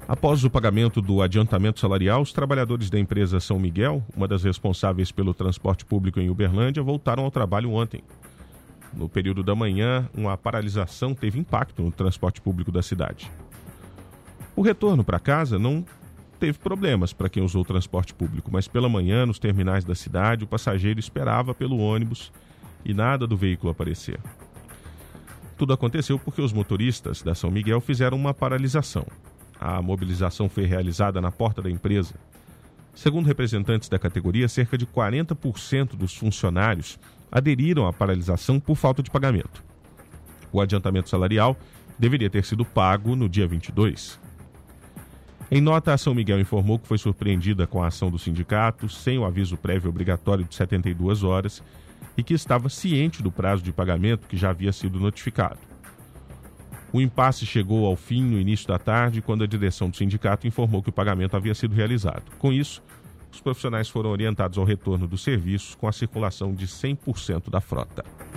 Após o pagamento do adiantamento salarial, os trabalhadores da empresa São Miguel, uma das responsáveis pelo transporte público em Uberlândia, voltaram ao trabalho ontem. No período da manhã, uma paralisação teve impacto no transporte público da cidade. O retorno para casa não teve problemas para quem usou o transporte público, mas pela manhã, nos terminais da cidade, o passageiro esperava pelo ônibus e nada do veículo aparecer. Tudo aconteceu porque os motoristas da São Miguel fizeram uma paralisação. A mobilização foi realizada na porta da empresa. Segundo representantes da categoria, cerca de 40% dos funcionários aderiram à paralisação por falta de pagamento. O adiantamento salarial deveria ter sido pago no dia 22. Em nota, a São Miguel informou que foi surpreendida com a ação do sindicato, sem o aviso prévio obrigatório de 72 horas, e que estava ciente do prazo de pagamento que já havia sido notificado. O impasse chegou ao fim no início da tarde, quando a direção do sindicato informou que o pagamento havia sido realizado. Com isso, os profissionais foram orientados ao retorno dos serviços com a circulação de 100% da frota.